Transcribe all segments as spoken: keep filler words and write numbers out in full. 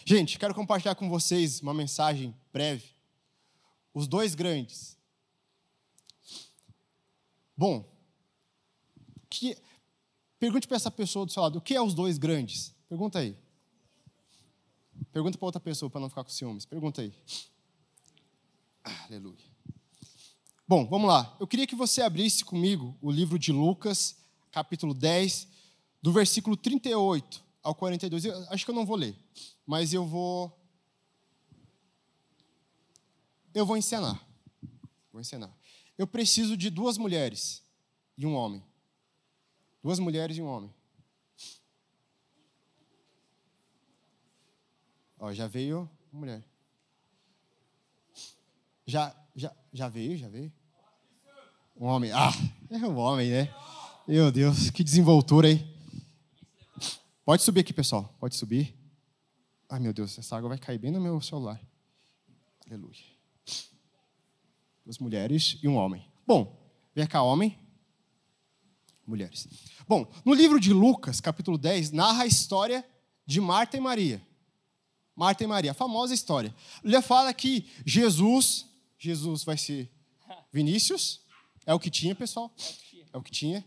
Gente, quero compartilhar com vocês uma mensagem breve. Os dois grandes. Bom, que... pergunte para essa pessoa do seu lado, o que é os dois grandes? Pergunta aí. Pergunta para outra pessoa, para não ficar com ciúmes. Pergunta aí. Aleluia. Bom, vamos lá. Eu queria que você abrisse comigo o livro de Lucas, capítulo dez, do versículo trinta e oito ao quarenta e dois. Eu acho que eu não vou ler, mas eu vou... Eu vou encenar. Vou encenar. Eu preciso de duas mulheres e um homem. Duas mulheres e um homem. Ó, já veio uma mulher. Já, já, já veio, já veio. Um homem. Ah, é um homem, né? Meu Deus, que desenvoltura, hein? Pode subir aqui, pessoal. Pode subir. Ai, meu Deus, essa água vai cair bem no meu celular. Aleluia. Duas mulheres e um homem. Bom, vem cá, homem. Mulheres. Bom, no livro de Lucas, capítulo dez, narra a história de Marta e Maria. Marta e Maria, a famosa história. Ele fala que Jesus, Jesus vai ser Vinícius, é o que tinha, pessoal, é o que tinha.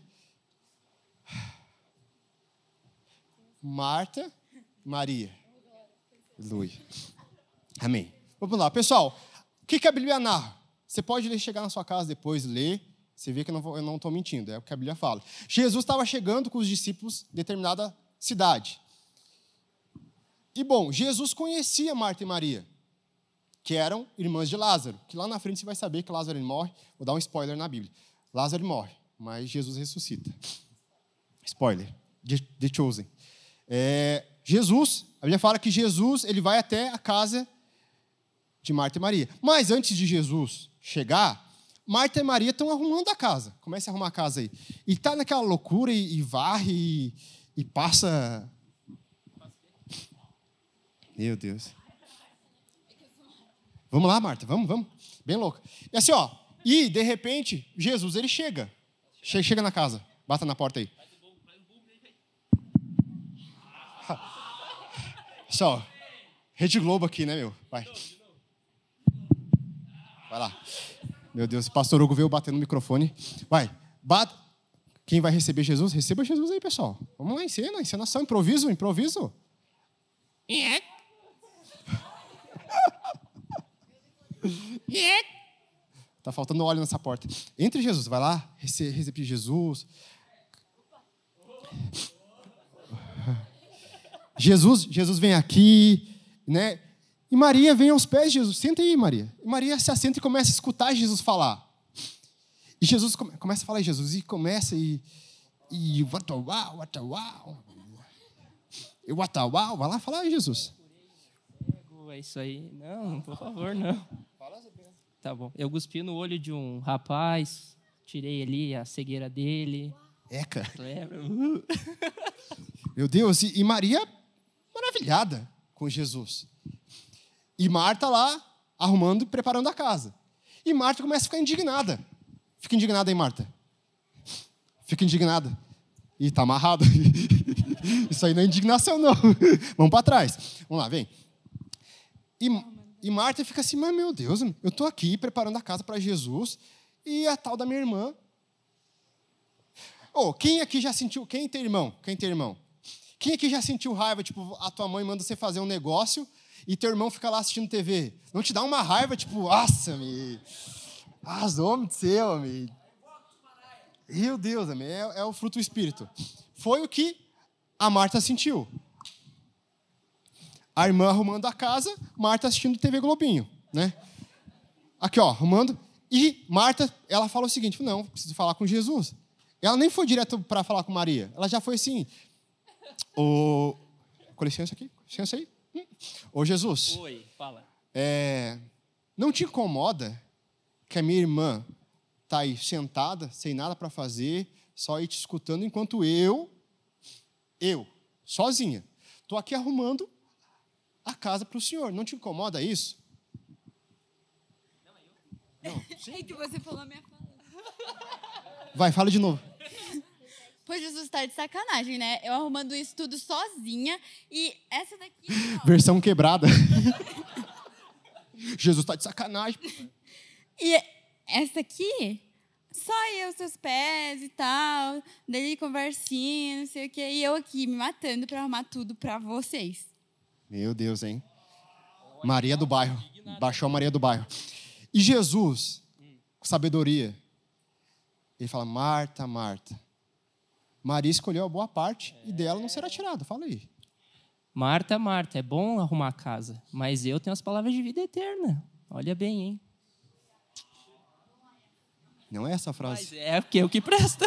Marta, Maria. Aleluia. Amém. Vamos lá, pessoal, o que a Bíblia narra? Você pode chegar na sua casa depois, ler, você vê que eu não estou mentindo, é o que a Bíblia fala. Jesus estava chegando com os discípulos em determinada cidade. E, bom, Jesus conhecia Marta e Maria, que eram irmãs de Lázaro, que lá na frente você vai saber que Lázaro morre. Vou dar um spoiler na Bíblia. Lázaro morre, mas Jesus ressuscita. Spoiler. The Chosen. É, Jesus, a Bíblia fala que Jesus ele vai até a casa de Marta e Maria. Mas antes de Jesus chegar, Marta e Maria estão arrumando a casa. Comece a arrumar a casa aí. E está naquela loucura e, e varre e, e passa... Meu Deus. Vamos lá, Marta, vamos, vamos. Bem louca. E assim, ó, e de repente, Jesus, ele chega. Chega, chega na casa. Bata na porta aí. Só, Rede Globo aqui, né, meu? Vai. Vai lá. Meu Deus, o pastor Hugo veio batendo no microfone. Vai, bata. Quem vai receber Jesus? Receba Jesus aí, pessoal. Vamos lá, encena, encenação, improviso, improviso. É. Tá faltando óleo nessa porta. Entre Jesus, vai lá, recebe Jesus. Jesus, Jesus vem aqui, né? E Maria vem aos pés de Jesus. Senta aí, Maria. E Maria se assenta e começa a escutar Jesus falar. E Jesus come, começa a falar em Jesus e começa e e uau, uau. E uau, vai lá falar em Jesus. É isso aí. Não, por favor, não. Tá bom. Eu cuspi no olho de um rapaz, tirei ali a cegueira dele. Eca. Lembra? Meu Deus, e, e Maria maravilhada com Jesus. E Marta lá, arrumando e preparando a casa. E Marta começa a ficar indignada. Fica indignada, hein, Marta? Fica indignada. Ih, tá amarrado. Isso aí não é indignação, não. Vamos para trás. Vamos lá, vem. E, e Marta fica assim, mas meu Deus, eu estou aqui preparando a casa para Jesus e a tal da minha irmã. Oh, quem aqui já sentiu, quem tem irmão? Quem tem irmão? Quem aqui já sentiu raiva, tipo, a tua mãe manda você fazer um negócio e teu irmão fica lá assistindo T V? Não te dá uma raiva, tipo, nossa, me... Ah, homem do céu, me... Meu Deus, é, é o fruto do Espírito. Foi o que a Marta sentiu. A irmã arrumando a casa, Marta assistindo T V Globinho, né? Aqui, ó, arrumando. E Marta, ela fala o seguinte, não, preciso falar com Jesus. Ela nem foi direto para falar com Maria. Ela já foi assim, ô... Com licença aqui, com licença aí. Hum. Ô, Jesus. Oi, fala. É... Não te incomoda que a minha irmã está aí sentada, sem nada para fazer, só aí te escutando, enquanto eu, eu, sozinha, estou aqui arrumando a casa para o senhor. Não te incomoda isso? Não, sim. É que você falou a minha fala. Vai, fala de novo. Pois Jesus está de sacanagem, né? Eu arrumando isso tudo sozinha. E essa daqui... Ó. Versão quebrada. Jesus está de sacanagem. E essa aqui, só eu, seus pés e tal. Daí conversinha, não sei o quê. E eu aqui me matando para arrumar tudo para vocês. Meu Deus, hein? Maria do bairro. Baixou a Maria do bairro. E Jesus, com sabedoria, ele fala, Marta, Marta. Maria escolheu a boa parte e dela não será tirada. Fala aí. Marta, Marta, é bom arrumar a casa, mas eu tenho as palavras de vida eterna. Olha bem, hein? Não é essa a frase? Mas é porque é o que presta.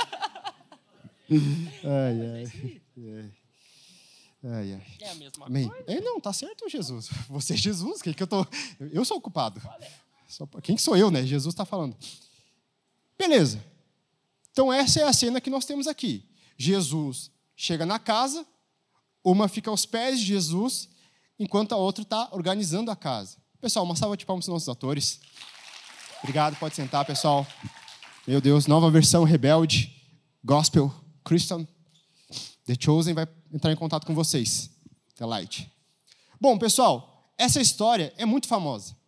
ai, ai, ai. Ai, ai. É a mesma Amém. coisa. É, não, tá certo, Jesus. Você é Jesus, quem que eu tô? Eu sou o culpado. Quem que sou eu, né? Jesus está falando. Beleza. Então, essa é a cena que nós temos aqui. Jesus chega na casa, uma fica aos pés de Jesus, enquanto a outra está organizando a casa. Pessoal, uma salva de palmas para os nossos atores. Obrigado, pode sentar, pessoal. Meu Deus, nova versão rebelde, gospel, Christian. The Chosen vai entrar em contato com vocês. The Light. Bom, pessoal, essa história é muito famosa.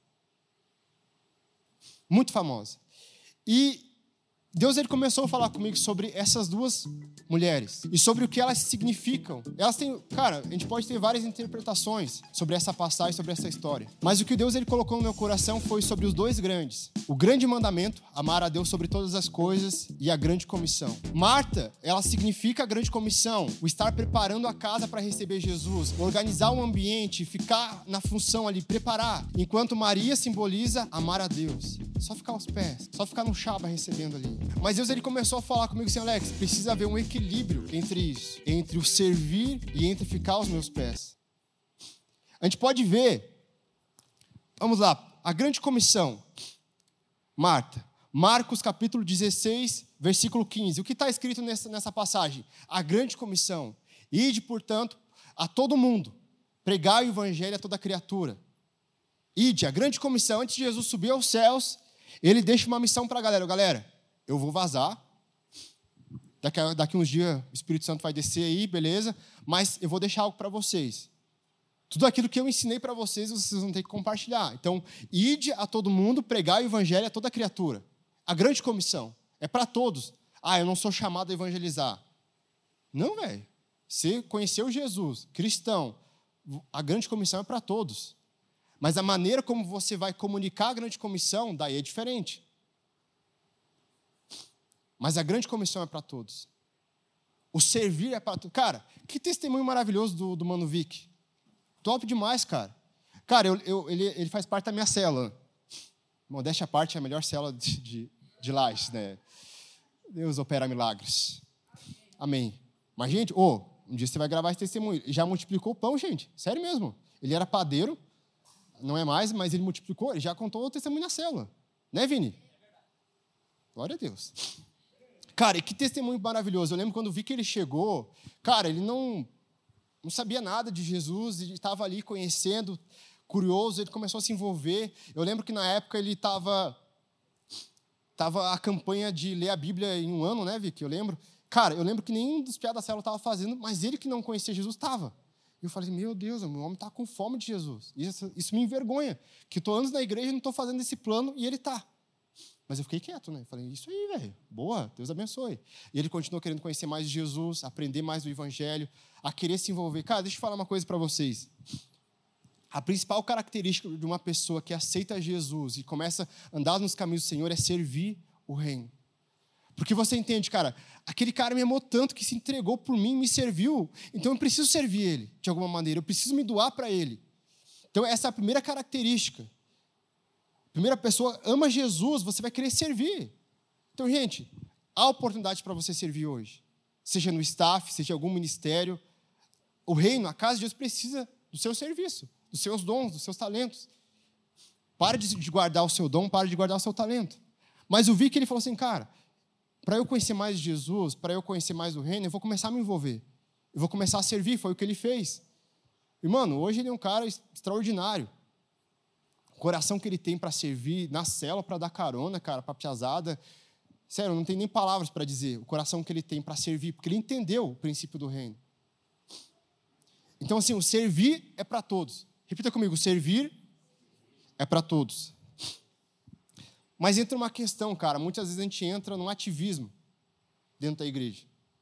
Muito famosa. E Deus ele começou a falar comigo sobre essas duas mulheres e sobre o que elas significam. Elas têm, cara, a gente pode ter várias interpretações sobre essa passagem, sobre essa história. Mas o que Deus ele colocou no meu coração foi sobre os dois grandes. O grande mandamento, amar a Deus sobre todas as coisas, e a grande comissão. Marta, ela significa a grande comissão, o estar preparando a casa para receber Jesus, organizar o ambiente, ficar na função ali, preparar. Enquanto Maria simboliza amar a Deus. Só ficar aos pés, só ficar no chaba recebendo ali. Mas Deus ele começou a falar comigo assim, Alex, precisa haver um equilíbrio entre isso, entre o servir e entre ficar aos meus pés. A gente pode ver, vamos lá, a grande comissão. Marta, Marcos capítulo dezesseis, versículo quinze. O que está escrito nessa, nessa passagem? A grande comissão. Ide, portanto, a todo mundo, pregai o evangelho a toda criatura. Ide, a grande comissão, antes de Jesus subir aos céus, ele deixa uma missão para a galera. Galera, eu vou vazar. Daqui, a, daqui uns dias o Espírito Santo vai descer aí, beleza? Mas eu vou deixar algo para vocês. Tudo aquilo que eu ensinei para vocês, vocês vão ter que compartilhar. Então, ide a todo mundo, pregai o evangelho a toda criatura. A grande comissão é para todos. Ah, eu não sou chamado a evangelizar. Não, velho. Você conheceu Jesus, cristão. A grande comissão é para todos. Mas a maneira como você vai comunicar a grande comissão, daí é diferente. Mas a grande comissão é para todos. O servir é para todos. Cara, que testemunho maravilhoso do, do Mano Vic. Top demais, cara. Cara, eu, eu, ele, ele faz parte da minha célula. Modéstia à parte, é a melhor célula de, de, de Lages, né? Deus opera milagres. Amém. Mas, gente, oh, um dia você vai gravar esse testemunho. Ele já multiplicou o pão, gente. Sério mesmo. Ele era padeiro. Não é mais, mas ele multiplicou, ele já contou o testemunho na célula. Né, Vini? Glória a Deus. Cara, e que testemunho maravilhoso. Eu lembro quando vi que ele chegou, cara, ele não, não sabia nada de Jesus, ele estava ali conhecendo, curioso, ele começou a se envolver. Eu lembro que na época ele estava tava a campanha de ler a Bíblia em um ano, né, Vicky? Eu lembro. Cara, eu lembro que nenhum dos piadas da célula estava fazendo, mas ele que não conhecia Jesus estava. E eu falei, meu Deus, o meu homem está com fome de Jesus. Isso, isso me envergonha, que estou anos na igreja e não estou fazendo esse plano e ele está. Mas eu fiquei quieto, né? Falei, isso aí, velho, boa, Deus abençoe. E ele continuou querendo conhecer mais de Jesus, aprender mais do evangelho, a querer se envolver. Cara, deixa eu falar uma coisa para vocês. A principal característica de uma pessoa que aceita Jesus e começa a andar nos caminhos do Senhor é servir o reino. Porque você entende, cara, aquele cara me amou tanto que se entregou por mim, me serviu. Então eu preciso servir ele, de alguma maneira. Eu preciso me doar para ele. Então essa é a primeira característica. A primeira pessoa ama Jesus, você vai querer servir. Então, gente, há oportunidade para você servir hoje. Seja no staff, seja em algum ministério. O reino, a casa de Deus precisa do seu serviço, dos seus dons, dos seus talentos. Pare de guardar o seu dom, pare de guardar o seu talento. Mas eu vi que ele falou assim, cara, para eu conhecer mais de Jesus, para eu conhecer mais do reino, eu vou começar a me envolver. Eu vou começar a servir, foi o que ele fez. E, mano, hoje ele é um cara extraordinário. O coração que ele tem para servir na cela, para dar carona, cara, para a piazada. sério, não tem nem palavras para dizer o coração que ele tem para servir, porque ele entendeu o princípio do reino. Então, assim, o servir é para todos. Repita comigo, servir é para todos. Mas entra uma questão, cara, muitas vezes a gente entra num ativismo dentro da igreja.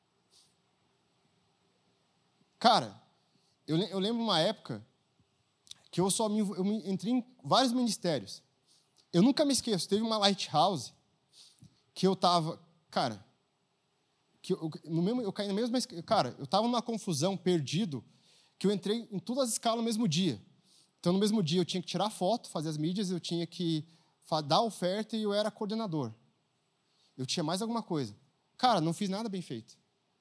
Cara, eu, eu lembro uma época que eu só me, eu me entrei em vários ministérios. Eu nunca me esqueço, teve uma lighthouse que eu estava, cara, que eu, no mesmo, eu caí na mesma, cara, eu estava numa confusão, perdido, que eu entrei em todas as escalas no mesmo dia. Então, no mesmo dia, eu tinha que tirar foto, fazer as mídias, eu tinha que dar oferta e eu era coordenador. Eu tinha mais alguma coisa. Cara, não fiz nada bem feito.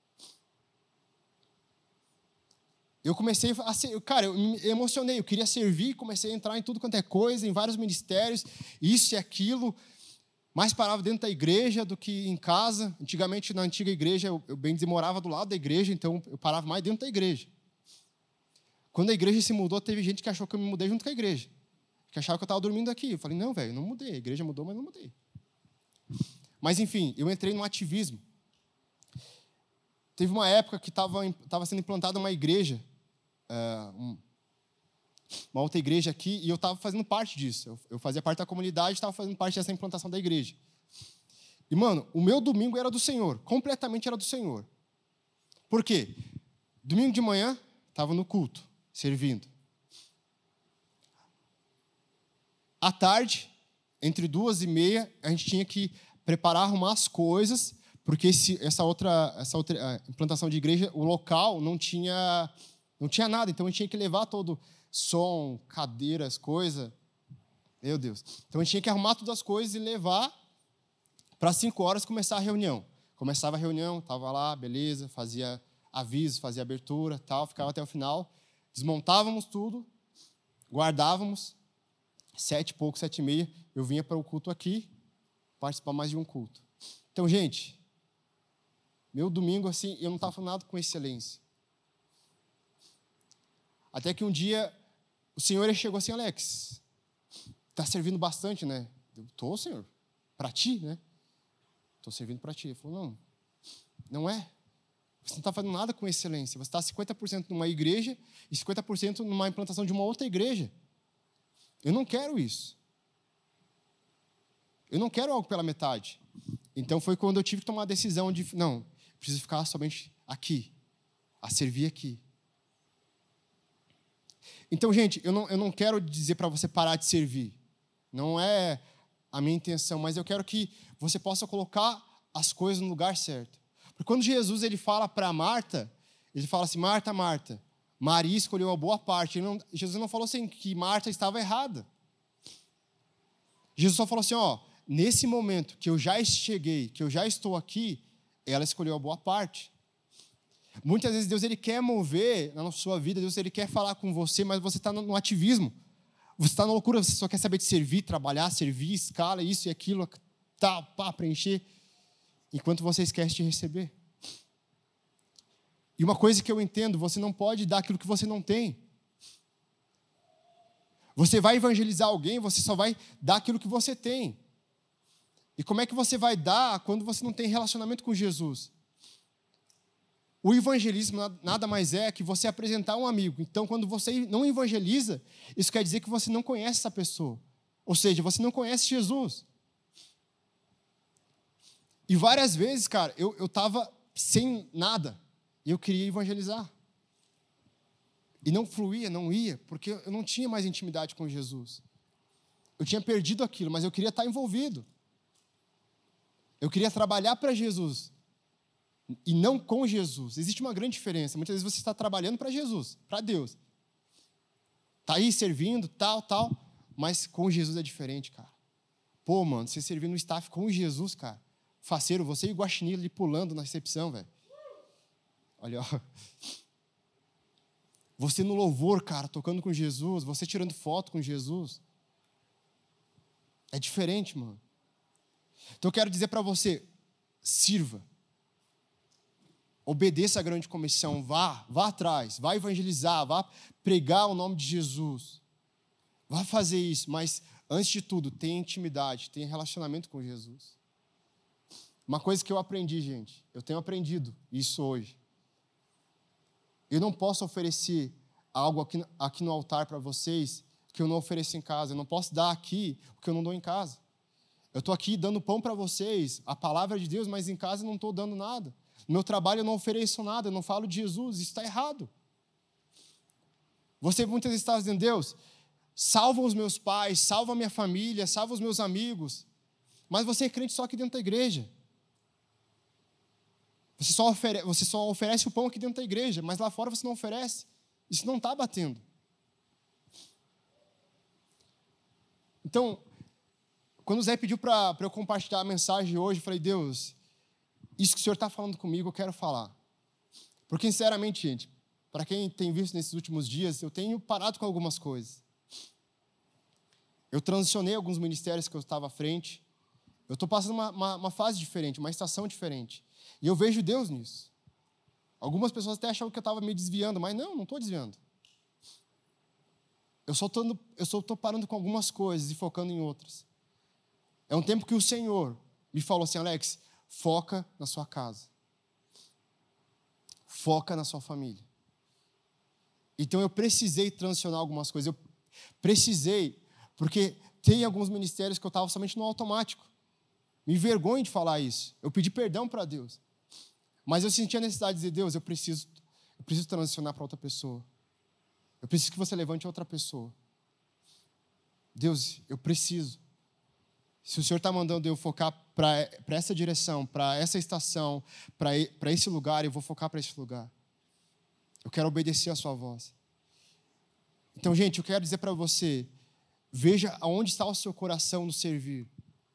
Eu comecei a ser, cara, eu me emocionei, eu queria servir, comecei a entrar em tudo quanto é coisa, em vários ministérios, isso e aquilo, mais parava dentro da igreja do que em casa. Antigamente, na antiga igreja, eu, eu bem dizer, morava do lado da igreja, então eu parava mais dentro da igreja. Quando a igreja se mudou, teve gente que achou que eu me mudei junto com a igreja, que achava que eu estava dormindo aqui. Eu falei, não, velho, não mudei, a igreja mudou, mas não mudei. Mas, enfim, eu entrei no ativismo. Teve uma época que estava estava sendo implantada uma igreja, uh, um, uma outra igreja aqui, e eu estava fazendo parte disso. Eu, eu fazia parte da comunidade e estava fazendo parte dessa implantação da igreja. E, mano, o meu domingo era do Senhor, completamente era do Senhor. Por quê? Domingo de manhã, estava no culto, servindo. À tarde, entre duas e meia, a gente tinha que preparar, arrumar as coisas, porque esse, essa outra, essa outra implantação de igreja, o local não tinha, não tinha nada, então a gente tinha que levar todo som, cadeiras, coisa. Meu Deus. Então a gente tinha que arrumar todas as coisas e levar para cinco horas começar a reunião. Começava a reunião, estava lá, beleza, fazia aviso, fazia abertura, tal, ficava até o final, desmontávamos tudo, guardávamos, sete e pouco, sete e meia, eu vinha para o culto aqui, participar mais de um culto. Então, gente, meu domingo, assim, eu não estava falando nada com excelência. Até que um dia, o Senhor chegou assim, Alex, está servindo bastante, né? Eu estou, Senhor, para ti, né? Estou servindo para ti. Ele falou, não, não é. Você não está fazendo nada com excelência. Você está cinquenta por cento numa igreja e cinquenta por cento numa implantação de uma outra igreja. Eu não quero isso. Eu não quero algo pela metade. Então, foi quando eu tive que tomar a decisão de, não, preciso ficar somente aqui, a servir aqui. Então, gente, eu não, eu não quero dizer para você parar de servir. Não é a minha intenção, mas eu quero que você possa colocar as coisas no lugar certo. Porque quando Jesus ele fala para Marta, ele fala assim, Marta, Marta, Maria escolheu a boa parte. Ele não, Jesus não falou assim que Marta estava errada. Jesus só falou assim, ó, nesse momento que eu já cheguei, que eu já estou aqui, ela escolheu a boa parte. Muitas vezes Deus ele quer mover na sua vida, Deus ele quer falar com você, mas você está no ativismo. Você está na loucura, você só quer saber de servir, trabalhar, servir, escala, isso e aquilo, tá, pá, preencher, enquanto você esquece de receber. E uma coisa que eu entendo, você não pode dar aquilo que você não tem. Você vai evangelizar alguém, você só vai dar aquilo que você tem. E como é que você vai dar quando você não tem relacionamento com Jesus? O evangelismo nada mais é que você apresentar um amigo. Então, quando você não evangeliza, isso quer dizer que você não conhece essa pessoa. Ou seja, você não conhece Jesus. E várias vezes, cara, eu estava sem nada. E eu queria evangelizar. E não fluía, não ia, porque eu não tinha mais intimidade com Jesus. Eu tinha perdido aquilo, mas eu queria estar envolvido. Eu queria trabalhar para Jesus. E não com Jesus. Existe uma grande diferença. Muitas vezes você está trabalhando para Jesus, para Deus. Está aí servindo, tal, tal. Mas com Jesus é diferente, cara. Pô, mano, você servindo no staff com Jesus, cara. Faceiro, você e o Guaxinim ali pulando na recepção, velho. Olha, ó. Você no louvor, cara, tocando com Jesus. Você tirando foto com Jesus. É diferente, mano. Então eu quero dizer para você, sirva. Obedeça a grande comissão, vá, vá atrás, vá evangelizar, vá pregar o nome de Jesus. Vá fazer isso, mas antes de tudo, tenha intimidade, tenha relacionamento com Jesus. Uma coisa que eu aprendi, gente, eu tenho aprendido isso hoje. Eu não posso oferecer algo aqui, aqui no altar para vocês que eu não ofereço em casa. Eu não posso dar aqui o que eu não dou em casa. Eu estou aqui dando pão para vocês, a palavra de Deus, mas em casa eu não estou dando nada. No meu trabalho eu não ofereço nada, eu não falo de Jesus, isso está errado. Você muitas vezes está dizendo, Deus, salva os meus pais, salva a minha família, salva os meus amigos, mas você é crente só aqui dentro da igreja. Você só, ofere- você só oferece o pão aqui dentro da igreja, mas lá fora você não oferece. Isso não está batendo. Então, quando o Zé pediu para eu compartilhar a mensagem hoje, eu falei, Deus, isso que o Senhor está falando comigo, eu quero falar. Porque, sinceramente, gente, para quem tem visto nesses últimos dias, eu tenho parado com algumas coisas. Eu transicionei alguns ministérios que eu estava à frente. Eu estou passando uma, uma, uma fase diferente, uma estação diferente. E eu vejo Deus nisso. Algumas pessoas até acham que eu estava me desviando, mas não, não estou desviando. Eu só estou parando com algumas coisas e focando em outras. É um tempo que o Senhor me falou assim, Alex, foca na sua casa. Foca na sua família. Então eu precisei transicionar algumas coisas. Eu precisei, porque tem alguns ministérios que eu estava somente no automático. Me envergonho de falar isso. Eu pedi perdão para Deus. Mas eu senti a necessidade de dizer, Deus, eu preciso, eu preciso transicionar para outra pessoa. Eu preciso que você levante outra pessoa. Deus, eu preciso. Se o Senhor está mandando eu focar para essa direção, para essa estação, para esse lugar, eu vou focar para esse lugar. Eu quero obedecer a sua voz. Então, gente, eu quero dizer para você, veja aonde está o seu coração no servir.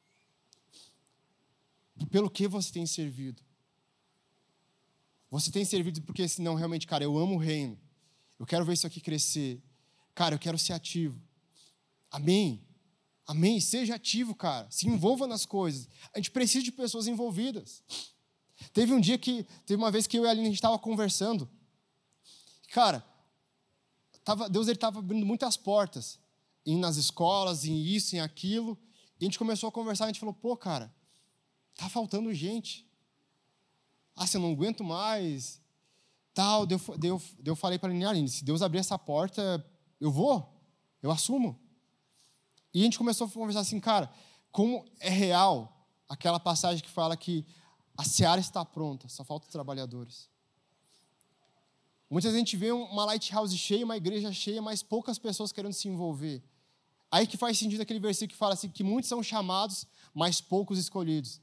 Pelo que você tem servido. Você tem servido porque, senão, realmente, cara, eu amo o reino. Eu quero ver isso aqui crescer. Cara, eu quero ser ativo. Amém? Amém? Seja ativo, cara. Se envolva nas coisas. A gente precisa de pessoas envolvidas. Teve um dia que, teve uma vez que eu e a Aline, a gente estava conversando. Cara, tava, Deus estava abrindo muitas portas. Indo nas escolas, em isso, em aquilo. E a gente começou a conversar, a gente falou, pô, cara, tá faltando gente. Ah, se eu não aguento mais. Tal, daí eu, daí eu, daí eu falei para a Aline, se Deus abrir essa porta, eu vou, eu assumo. E a gente começou a conversar assim, cara, como é real aquela passagem que fala que a seara está pronta, só faltam trabalhadores. Muitas vezes a gente vê uma lighthouse cheia, uma igreja cheia, mas poucas pessoas querendo se envolver. Aí que faz sentido aquele versículo que fala assim, que muitos são chamados, mas poucos escolhidos.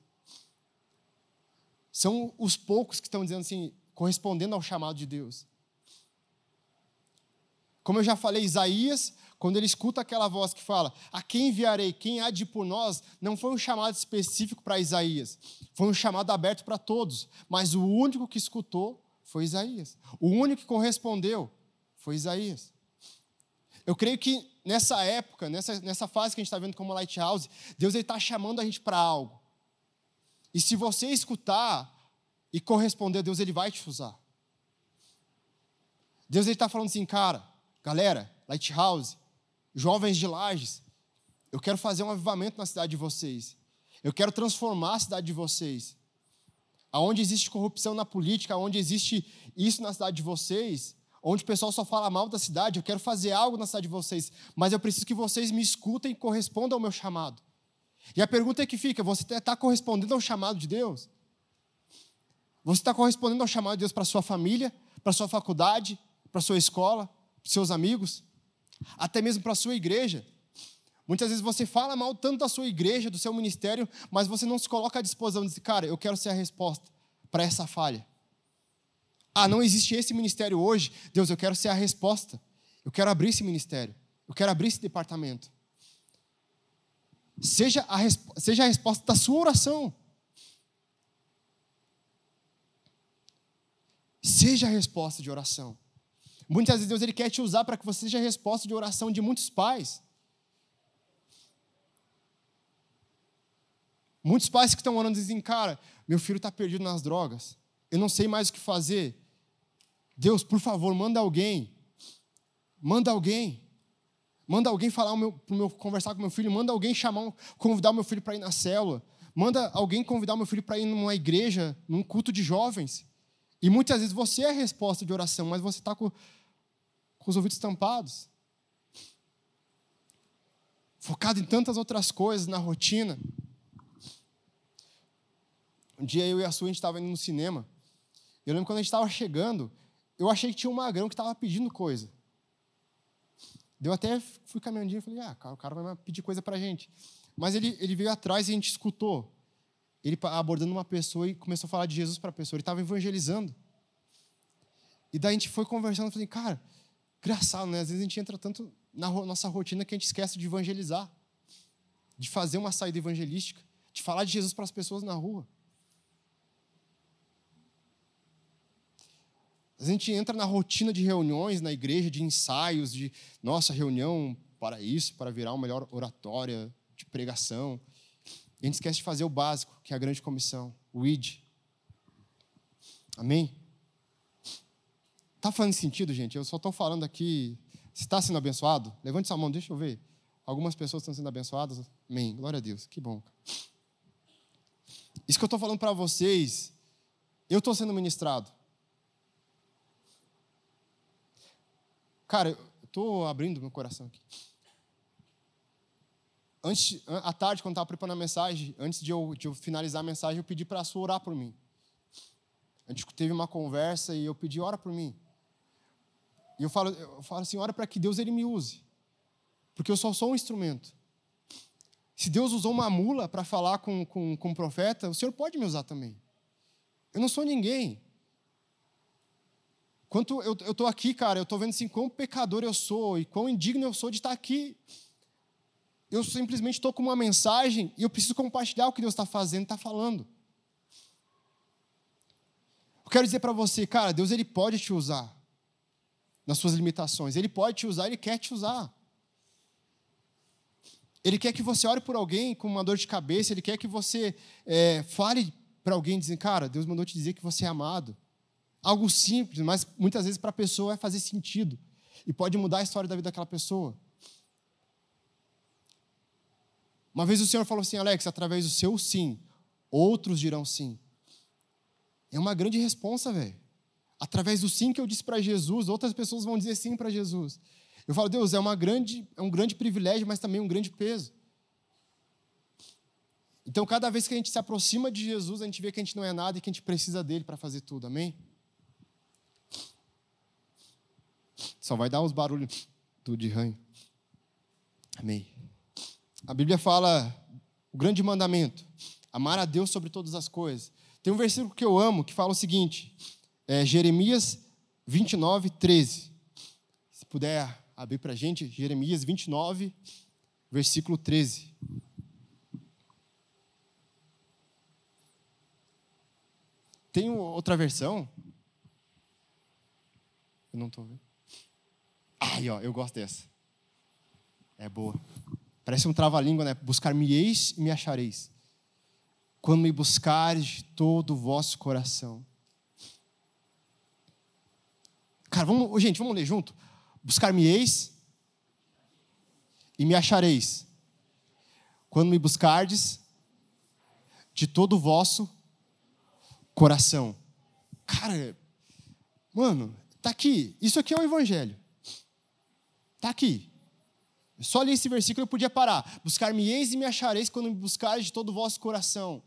São os poucos que estão dizendo assim, correspondendo ao chamado de Deus. Como eu já falei, Isaías, quando ele escuta aquela voz que fala, a quem enviarei, quem há de ir por nós, não foi um chamado específico para Isaías, foi um chamado aberto para todos, mas o único que escutou foi Isaías. O único que correspondeu foi Isaías. Eu creio que nessa época, nessa, nessa fase que a gente está vendo como Lighthouse, Deus está chamando a gente para algo. E se você escutar e corresponder a Deus, Ele vai te usar. Deus está falando assim, cara, galera, Lighthouse, jovens de Lages, eu quero fazer um avivamento na cidade de vocês. Eu quero transformar a cidade de vocês. Aonde existe corrupção na política, aonde existe isso na cidade de vocês, onde o pessoal só fala mal da cidade, eu quero fazer algo na cidade de vocês, mas eu preciso que vocês me escutem e correspondam ao meu chamado. E a pergunta é que fica, você está correspondendo ao chamado de Deus? Você está correspondendo ao chamado de Deus para a sua família, para a sua faculdade, para a sua escola, para os seus amigos, até mesmo para a sua igreja? Muitas vezes você fala mal tanto da sua igreja, do seu ministério, mas você não se coloca à disposição de dizer, cara, eu quero ser a resposta para essa falha. Ah, não existe esse ministério hoje. Deus, eu quero ser a resposta. Eu quero abrir esse ministério. Eu quero abrir esse departamento. Seja a, seja a resposta da sua oração. Seja a resposta de oração. Muitas vezes Deus ele quer te usar para que você seja a resposta de oração de muitos pais. Muitos pais que estão orando dizem, cara, meu filho está perdido nas drogas. Eu não sei mais o que fazer. Deus, por favor, manda alguém. Manda alguém. Manda alguém falar o meu, pro meu, conversar com meu filho. Manda alguém chamar, convidar o meu filho para ir na célula. manda alguém convidar meu filho para ir numa igreja, num culto de jovens. E muitas vezes você é a resposta de oração, mas você está com, com os ouvidos tampados. Focado em tantas outras coisas, na rotina. Um dia eu e a Su, a gente estava indo no cinema. Eu lembro quando a gente estava chegando, eu achei que tinha um magrão que estava pedindo coisa. Eu até fui caminhando e falei, ah, o cara vai pedir coisa para a gente. Mas ele, ele veio atrás e a gente escutou. Ele abordando uma pessoa e começou a falar de Jesus para a pessoa. Ele estava evangelizando. E daí a gente foi conversando, eu falei, cara, engraçado, né? Às vezes a gente entra tanto na nossa rotina que a gente esquece de evangelizar. De fazer uma saída evangelística. De falar de Jesus para as pessoas na rua. A gente entra na rotina de reuniões na igreja, de ensaios, de, nossa, reunião para isso, para virar uma melhor oratória, de pregação. E a gente esquece de fazer o básico, que é a grande comissão, o I D. Amém? Está fazendo sentido, gente? Eu só estou falando aqui. Se está sendo abençoado, levante sua mão, deixa eu ver. Algumas pessoas estão sendo abençoadas. Amém. Glória a Deus. Que bom. Isso que eu estou falando para vocês, eu estou sendo ministrado. Cara, eu estou abrindo meu coração aqui. Antes, à tarde, quando estava preparando a mensagem, antes de eu, de eu finalizar a mensagem, eu pedi para a Su orar por mim. A gente teve uma conversa e eu pedi, ora por mim. E eu falo, eu falo assim, ora para que Deus ele me use. Porque eu só sou um instrumento. Se Deus usou uma mula para falar com, com, com um profeta, o Senhor pode me usar também. Eu não sou ninguém. Quanto eu estou aqui, cara, eu estou vendo assim, quão pecador eu sou e quão indigno eu sou de estar aqui. Eu simplesmente estou com uma mensagem e eu preciso compartilhar o que Deus está fazendo, está falando. Eu quero dizer para você, cara, Deus ele pode te usar nas suas limitações. Ele pode te usar, Ele quer te usar. Ele quer que você ore por alguém com uma dor de cabeça, Ele quer que você é, fale para alguém, dizendo, cara, Deus mandou te dizer que você é amado. Algo simples, mas muitas vezes para a pessoa vai fazer sentido. E pode mudar a história da vida daquela pessoa. Uma vez o Senhor falou assim, Alex, através do seu sim, outros dirão sim. É uma grande responsa, velho. Através do sim que eu disse para Jesus, outras pessoas vão dizer sim para Jesus. Eu falo, Deus, é, uma grande, é um grande privilégio, mas também um grande peso. Então, cada vez que a gente se aproxima de Jesus, a gente vê que a gente não é nada e que a gente precisa dele para fazer tudo, amém? Só vai dar uns barulhos tudo de ranho. Amém. A Bíblia fala o grande mandamento, amar a Deus sobre todas as coisas. Tem um versículo que eu amo, que fala o seguinte, é Jeremias vinte e nove, treze. Se puder abrir para a gente, Jeremias vinte e nove, versículo treze. Tem outra versão? Eu não estou vendo. Ai, ó, eu gosto dessa. É boa. Parece um trava-língua, né? Buscar-me-eis e me achareis. Quando me buscares de todo o vosso coração. Cara, vamos, gente, vamos ler junto? Buscar-me-eis e me achareis. Quando me buscardes de todo o vosso coração. Cara, mano, tá aqui. Isso aqui é o evangelho. Tá aqui. Só li esse versículo eu podia parar. Buscar-me-eis e me achareis quando me buscares de todo o vosso coração.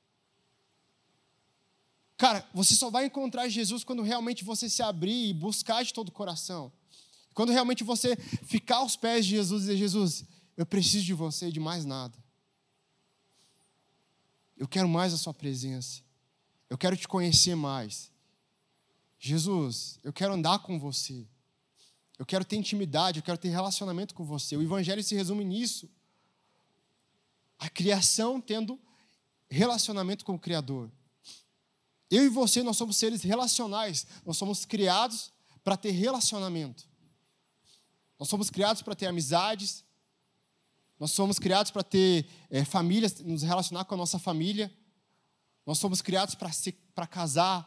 Cara, você só vai encontrar Jesus quando realmente você se abrir e buscar de todo o coração. Quando realmente você ficar aos pés de Jesus e dizer, Jesus, eu preciso de você e de mais nada. Eu quero mais a sua presença. Eu quero te conhecer mais. Jesus, eu quero andar com você. Eu quero ter intimidade, eu quero ter relacionamento com você. O evangelho se resume nisso. A criação tendo relacionamento com o Criador. Eu e você, nós somos seres relacionais. Nós somos criados para ter relacionamento. Nós somos criados para ter amizades. Nós somos criados para ter é, famílias, nos relacionar com a nossa família. Nós somos criados para ser, para casar.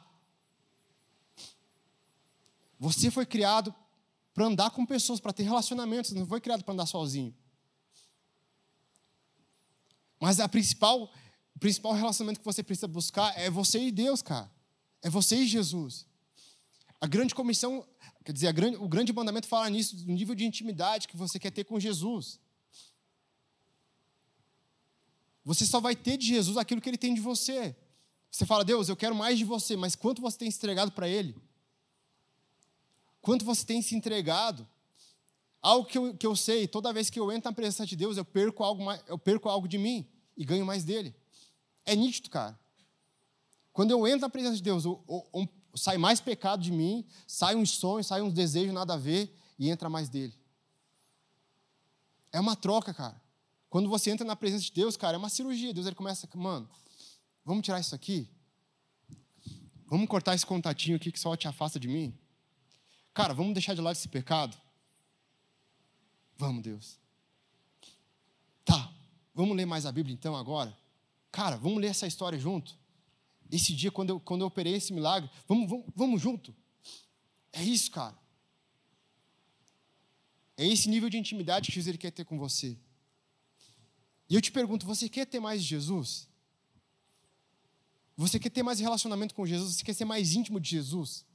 Você foi criado para andar com pessoas, para ter relacionamentos. Não foi criado para andar sozinho. Mas a principal, o principal relacionamento que você precisa buscar é você e Deus, cara. É você e Jesus. A grande comissão, quer dizer, a grande, o grande mandamento fala nisso, do nível de intimidade que você quer ter com Jesus. Você só vai ter de Jesus aquilo que Ele tem de você. Você fala, Deus, eu quero mais de você, mas quanto você tem se entregado para Ele? Quanto você tem se entregado? Algo que eu, que eu sei, toda vez que eu entro na presença de Deus, eu perco algo, mais, eu perco algo de mim e ganho mais dele. É nítido, cara. Quando eu entro na presença de Deus, eu, eu, eu, sai mais pecado de mim, sai uns sonhos, sai uns desejos, nada a ver, e entra mais dele. É uma troca, cara. Quando você entra na presença de Deus, cara, é uma cirurgia. Deus ele começa, mano, vamos tirar isso aqui? Vamos cortar esse contatinho aqui que só te afasta de mim? Cara, vamos deixar de lado esse pecado? Vamos, Deus. Tá, vamos ler mais a Bíblia então agora? Cara, vamos ler essa história junto? Esse dia, quando eu, quando eu operei esse milagre, vamos, vamos, vamos junto? É isso, cara. É esse nível de intimidade que Jesus ele quer ter com você. E eu te pergunto, você quer ter mais de Jesus? Você quer ter mais relacionamento com Jesus? Você quer ser mais íntimo de Jesus?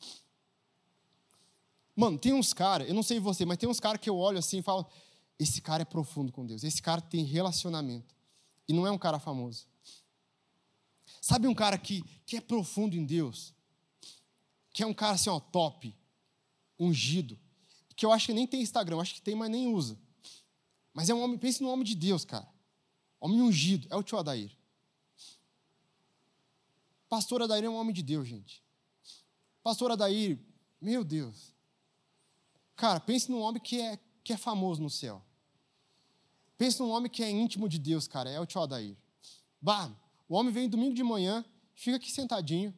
Mano, tem uns caras, eu não sei você, mas tem uns caras que eu olho assim e falo, esse cara é profundo com Deus, esse cara tem relacionamento. E não é um cara famoso. Sabe um cara que, que é profundo em Deus? Que é um cara assim, ó, top, ungido, que eu acho que nem tem Instagram, acho que tem, mas nem usa. Mas é um homem, pense num homem de Deus, cara. Homem ungido, é o tio Adair. Pastor Adair é um homem de Deus, gente. Pastor Adair, meu Deus. Cara, pense num homem que é, que é famoso no céu. Pense num homem que é íntimo de Deus, cara, é o tio Adair. Bah, o homem vem domingo de manhã, fica aqui sentadinho,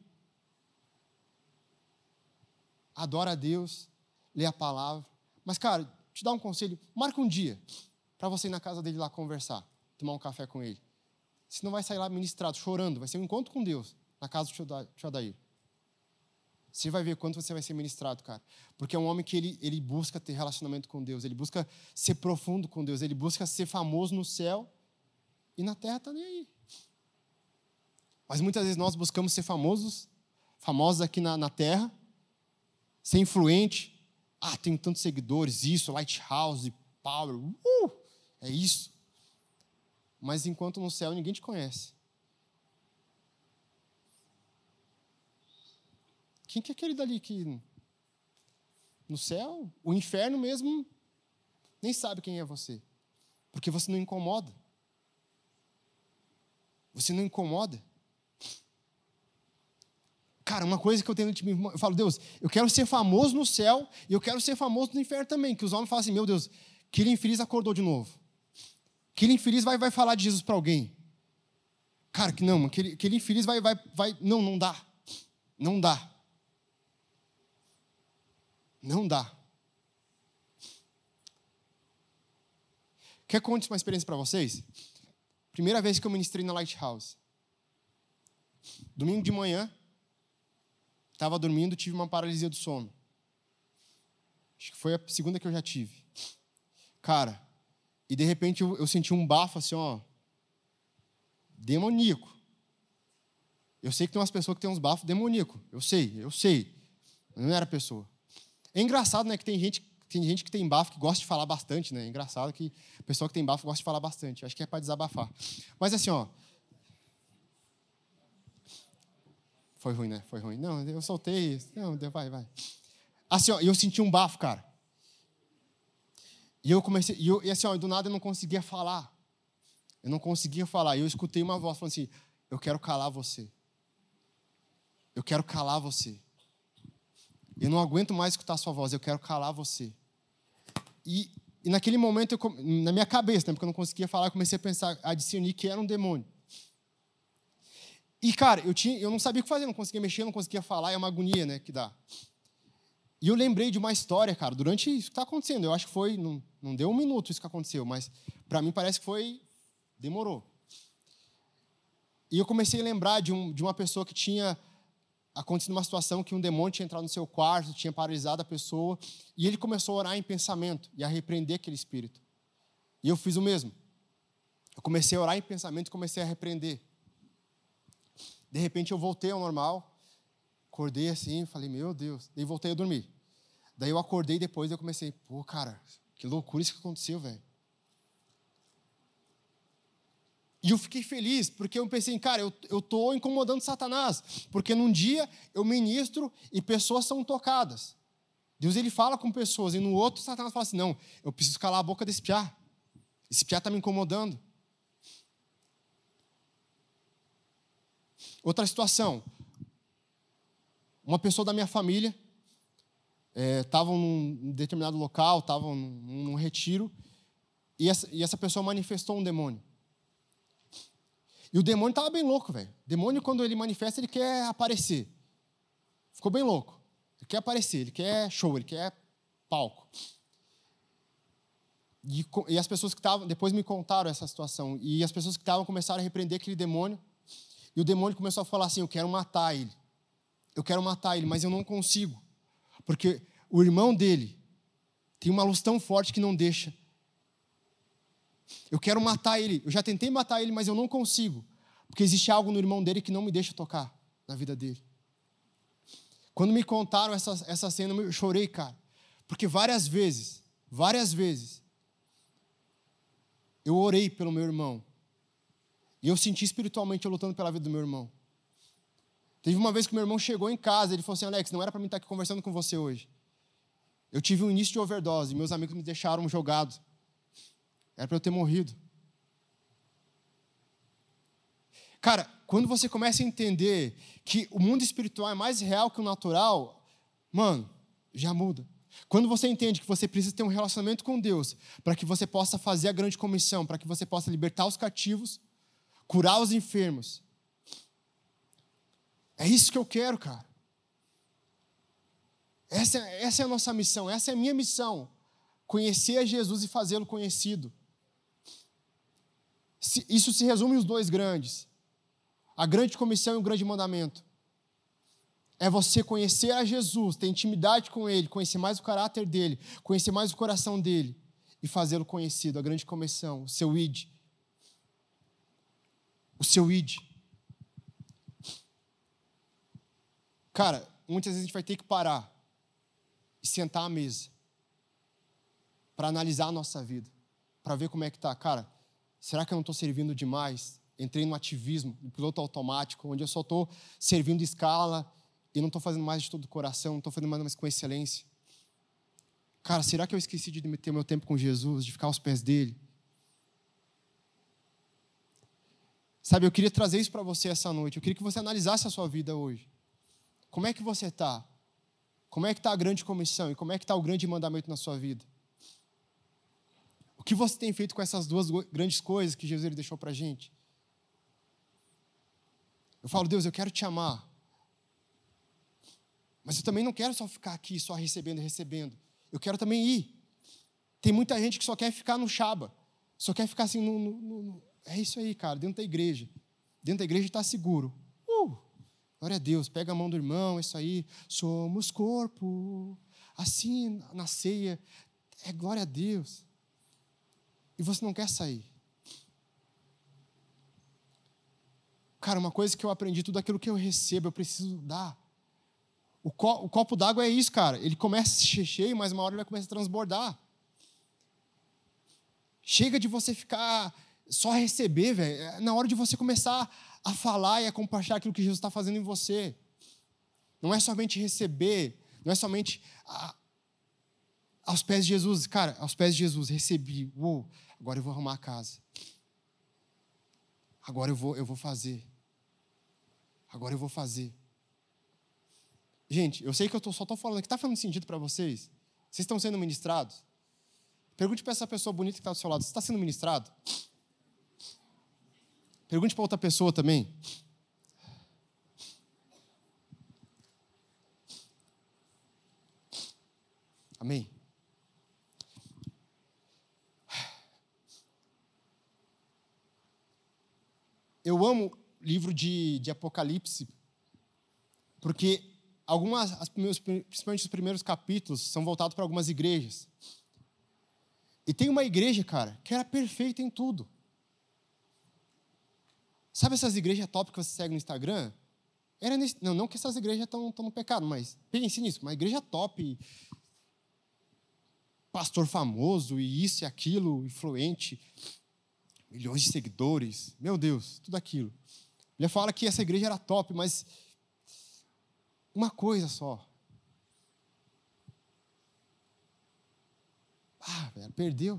adora a Deus, lê a palavra. Mas, cara, te dá um conselho, marca um dia para você ir na casa dele lá conversar, tomar um café com ele. Você não vai sair lá ministrado, chorando, vai ser um encontro com Deus na casa do tio Adair. Você vai ver quanto você vai ser ministrado, cara. Porque é um homem que ele, ele busca ter relacionamento com Deus, ele busca ser profundo com Deus, ele busca ser famoso no céu e na terra está nem aí. Mas muitas vezes nós buscamos ser famosos, famosos aqui na, na terra, ser influente. Ah, tenho tantos seguidores, isso, Lighthouse, Power, uh, é isso. Mas enquanto no céu ninguém te conhece. Quem que é aquele dali que no céu, o inferno mesmo, nem sabe quem é você. Porque você não incomoda. Você não incomoda. Cara, uma coisa que eu tenho de mim, eu falo, Deus, eu quero ser famoso no céu e eu quero ser famoso no inferno também. Que os homens falam assim, meu Deus, aquele infeliz acordou de novo. Aquele infeliz vai, vai falar de Jesus para alguém. Cara, que não, aquele, aquele infeliz vai, vai, vai, não, não dá. Não dá. Não dá. Quer que eu conte uma experiência para vocês? Primeira vez que eu ministrei na Lighthouse. Domingo de manhã, estava dormindo, tive uma paralisia do sono. Acho que foi a segunda que eu já tive. Cara, e de repente eu, eu senti um bafo assim, ó, demoníaco. Eu sei que tem umas pessoas que têm uns bafos demoníacos. Eu sei, eu sei. Não era pessoa. É engraçado, né, que tem gente, tem gente que tem bafo que gosta de falar bastante, né? É engraçado que a pessoa que tem bafo gosta de falar bastante. Eu acho que é para desabafar. Mas assim, ó. Foi ruim, né? Foi ruim. Não, eu soltei. Não, vai, vai. Assim, ó, eu senti um bafo, cara. E eu comecei, e, eu, e assim, ó, do nada eu não conseguia falar. Eu não conseguia falar. E eu escutei uma voz falando assim, eu quero calar você. Eu quero calar você. Eu não aguento mais escutar a sua voz, eu quero calar você. E, e naquele momento, eu, na minha cabeça, né, porque eu não conseguia falar, eu comecei a pensar, a discernir que era um demônio. E, cara, eu, tinha, eu não sabia o que fazer, não conseguia mexer, não conseguia falar, é uma agonia, né, que dá. E eu lembrei de uma história, cara, durante isso que está acontecendo. Eu acho que foi, não, não deu um minuto isso que aconteceu, mas para mim parece que foi, demorou. E eu comecei a lembrar de, um, de uma pessoa que tinha acontecido uma situação que um demônio tinha entrado no seu quarto, tinha paralisado a pessoa, e ele começou a orar em pensamento e a repreender aquele espírito. E eu fiz o mesmo. Eu comecei a orar em pensamento e comecei a repreender. De repente eu voltei ao normal, acordei assim, falei, meu Deus. Daí voltei a dormir. Daí eu acordei depois e eu comecei, pô, cara, que loucura isso que aconteceu, velho. E eu fiquei feliz, porque eu pensei, cara, eu, eu tô incomodando Satanás. Porque num dia eu ministro e pessoas são tocadas. Deus, ele fala com pessoas, e no outro Satanás fala assim, não, eu preciso calar a boca desse piá. Esse piá está me incomodando. Outra situação. Uma pessoa da minha família estava é, num determinado local, estava num, num retiro, e essa, e essa pessoa manifestou um demônio. E o demônio estava bem louco, velho. O demônio, quando ele manifesta, ele quer aparecer. Ficou bem louco. Ele quer aparecer, ele quer show, ele quer palco. E, e as pessoas que estavam, depois me contaram essa situação, e as pessoas que estavam começaram a repreender aquele demônio, e o demônio começou a falar assim, eu quero matar ele. Eu quero matar ele, mas eu não consigo. Porque o irmão dele tem uma luz tão forte que não deixa. Eu quero matar ele. Eu já tentei matar ele, mas eu não consigo. Porque existe algo no irmão dele que não me deixa tocar na vida dele. Quando me contaram essa, essa cena, eu chorei, cara. Porque várias vezes, várias vezes, eu orei pelo meu irmão. E eu senti espiritualmente eu lutando pela vida do meu irmão. Teve uma vez que meu irmão chegou em casa, ele falou assim, Alex, não era para mim estar aqui conversando com você hoje. Eu tive um início de overdose, meus amigos me deixaram jogado. Era para eu ter morrido. Cara, quando você começa a entender que o mundo espiritual é mais real que o natural, mano, já muda. Quando você entende que você precisa ter um relacionamento com Deus para que você possa fazer a grande comissão, para que você possa libertar os cativos, curar os enfermos. É isso que eu quero, cara. Essa, essa é a nossa missão, essa é a minha missão. Conhecer a Jesus e fazê-lo conhecido. Isso se resume os dois grandes. A grande comissão e o grande mandamento. É você conhecer a Jesus, ter intimidade com Ele, conhecer mais o caráter dEle, conhecer mais o coração dEle e fazê-lo conhecido, a grande comissão, o seu id. O seu id. Cara, muitas vezes a gente vai ter que parar e sentar à mesa para analisar a nossa vida, para ver como é que está. Cara, será que eu não estou servindo demais? Entrei no ativismo, no piloto automático, onde eu só estou servindo escala e não estou fazendo mais de todo o coração, não estou fazendo mais com excelência. Cara, será que eu esqueci de ter meu tempo com Jesus, de ficar aos pés dele? Sabe, eu queria trazer isso para você essa noite. Eu queria que você analisasse a sua vida hoje. Como é que você está? Como é que está a grande comissão? E como é que está o grande mandamento na sua vida? O que você tem feito com essas duas grandes coisas que Jesus ele deixou para a gente? Eu falo, Deus, eu quero te amar. Mas eu também não quero só ficar aqui, só recebendo e recebendo. Eu quero também ir. Tem muita gente que só quer ficar no chaba. Só quer ficar assim, no, no, no... é isso aí, cara, dentro da igreja. Dentro da igreja está seguro. Uh, glória a Deus, pega a mão do irmão, é isso aí. Somos corpo. Assim, na ceia. É glória a Deus. E você não quer sair. Cara, uma coisa que eu aprendi, tudo aquilo que eu recebo, eu preciso dar. O, co- o copo d'água é isso, cara. Ele começa a ser cheio, mas uma hora ele vai começar a transbordar. Chega de você ficar só receber, velho. É na hora de você começar a falar e a compartilhar aquilo que Jesus está fazendo em você. Não é somente receber, não é somente a, aos pés de Jesus. Cara, aos pés de Jesus, recebi. Uou, agora eu vou arrumar a casa. Agora eu vou, eu vou fazer. Agora eu vou fazer. Gente, eu sei que eu tô, só estou falando aqui. Está fazendo sentido para vocês? Vocês estão sendo ministrados? Pergunte para essa pessoa bonita que está do seu lado. Você está sendo ministrado? Pergunte para outra pessoa também. Amém? Eu amo livro de, de Apocalipse, porque algumas, as primeiras, principalmente os primeiros capítulos, são voltados para algumas igrejas. E tem uma igreja, cara, que era perfeita em tudo. Sabe essas igrejas top que você segue no Instagram? Era nesse, não, não que essas igrejas estão no pecado, mas pense nisso, uma igreja top, pastor famoso, e isso e aquilo, influente, milhões de seguidores, meu Deus, tudo aquilo. Ele fala que essa igreja era top, mas uma coisa só. Ah, velho, perdeu.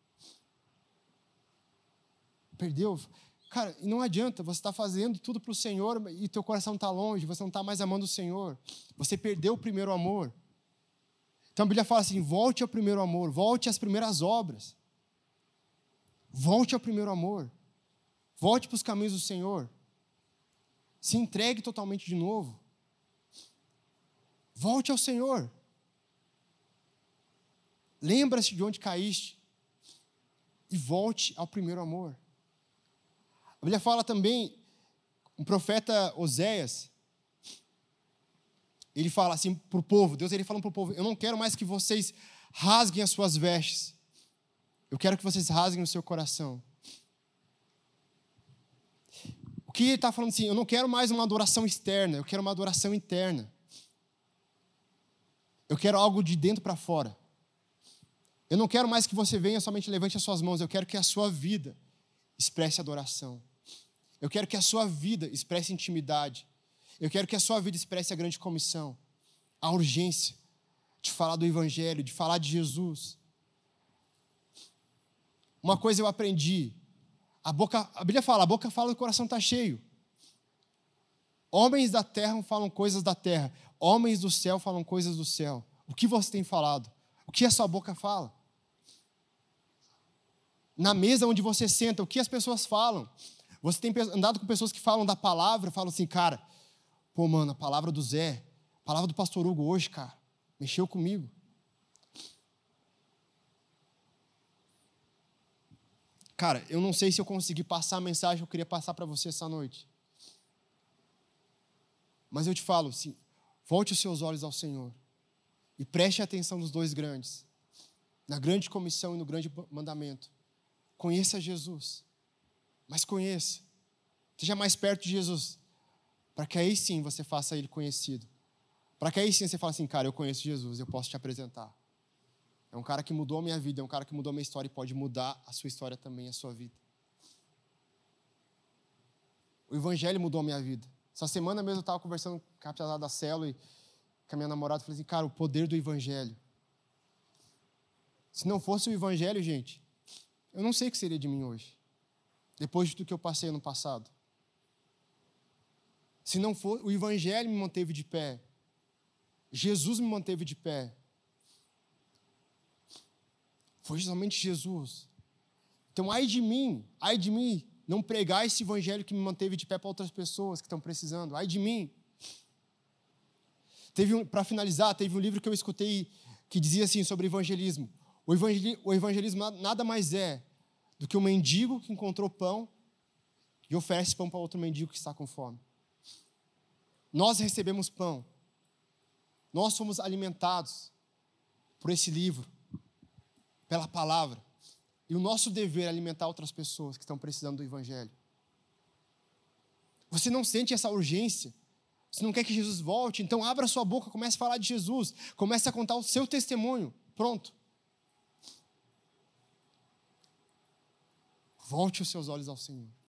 Perdeu. Cara, e não adianta, você está fazendo tudo para o Senhor e teu coração está longe, você não está mais amando o Senhor. Você perdeu o primeiro amor. Então a Bíblia fala assim, volte ao primeiro amor, volte às primeiras obras. Volte ao primeiro amor. Volte para os caminhos do Senhor. Se entregue totalmente de novo. Volte ao Senhor. Lembra-se de onde caíste e volte ao primeiro amor. A Bíblia fala também, um profeta Oséias, ele fala assim para o povo, Deus ele fala para o povo, eu não quero mais que vocês rasguem as suas vestes, eu quero que vocês rasguem o seu coração. O que ele está falando assim, eu não quero mais uma adoração externa, eu quero uma adoração interna. Eu quero algo de dentro para fora. Eu não quero mais que você venha somente levante as suas mãos, eu quero que a sua vida expresse adoração. Eu quero que a sua vida expresse intimidade. Eu quero que a sua vida expresse a grande comissão, a urgência de falar do Evangelho, de falar de Jesus. Uma coisa eu aprendi, a boca, a Bíblia fala, a boca fala e o coração está cheio. Homens da terra falam coisas da terra, homens do céu falam coisas do céu. O que você tem falado? O que a sua boca fala? Na mesa onde você senta, o que as pessoas falam? Você tem andado com pessoas que falam da palavra, falam assim, cara, pô, mano, a palavra do Zé, a palavra do pastor Hugo hoje, cara, mexeu comigo. Cara, eu não sei se eu consegui passar a mensagem que eu queria passar para você essa noite. Mas eu te falo assim, volte os seus olhos ao Senhor e preste atenção nos dois grandes, na grande comissão e no grande mandamento. Conheça Jesus, mas conheça, esteja mais perto de Jesus, para que aí sim você faça Ele conhecido, para que aí sim você fale assim, cara, eu conheço Jesus, eu posso te apresentar. É um cara que mudou a minha vida, é um cara que mudou a minha história e pode mudar a sua história também, a sua vida. O Evangelho mudou a minha vida. Essa semana mesmo eu estava conversando com a rapaziada da célula e com a minha namorada, falei assim, cara, o poder do Evangelho. Se não fosse o Evangelho, gente, eu não sei o que seria de mim hoje, depois de tudo que eu passei no passado. Se não for, o Evangelho me manteve de pé, Jesus me manteve de pé. Foi somente Jesus. Então, ai de mim, ai de mim, não pregar esse Evangelho que me manteve de pé para outras pessoas que estão precisando. Ai de mim. Teve um, para finalizar, teve um livro que eu escutei que dizia assim sobre evangelismo. O evangelismo, o evangelismo nada mais é do que um mendigo que encontrou pão e oferece pão para outro mendigo que está com fome. Nós recebemos pão. Nós fomos alimentados por esse livro, pela palavra. E o nosso dever é alimentar outras pessoas que estão precisando do Evangelho. Você não sente essa urgência? Você não quer que Jesus volte? Então abra sua boca, comece a falar de Jesus. Comece a contar o seu testemunho. Pronto. Volte os seus olhos ao Senhor.